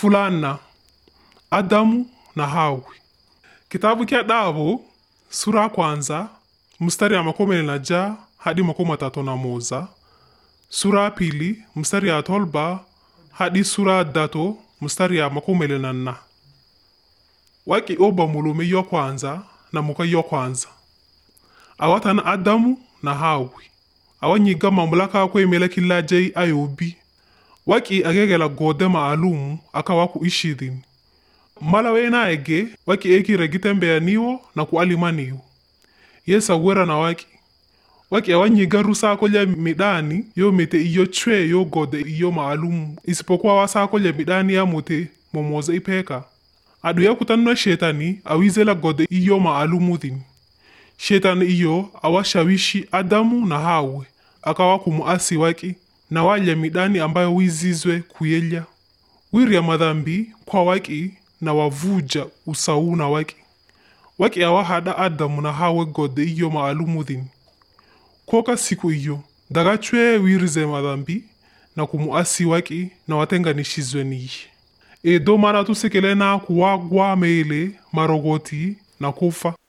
fulana Adamu na Hawi. Kitabu kia Dabo sura kwanza mstari ya 11 hadi 31. Sura pili mstari ya 12 hadi sura 3 mstari ya 14. Waki oba mulume yo kwanza na muka yo kwanza. Awatana Adamu na Hawi. Awanyiga mamlaka kwemela kila jai ayobi. Waki agegela gode maalumu akawa kuishidini. Malawe na ege waki eki regitembe ya niwo na kualimaniyo. Yesa wera na waki awanyiga rusa kolya midani yo mete iyo chwe yo gode iyo maalumu isipokuwa wasa kolya midani ya mote momoza ipeka. Adu ya kutanwa shetani awizela gode iyo maalumu dhini. Shetani iyo awashawishi Adamu na Hawe akawa kumuasi waki na wale midani ambayo wizizwe kuyelya. Wiri ya madhambi kwa waki na wavuja usauna waki. Waki awahada Adamu na Hawe gode iyo maalumu dhini. Koka siku iyo daga chwe wiri ze madhambi na kumuasi waki na watenganishizwe niyi. Edo mara tusekele na kuwagwa meile marogoti na kufa.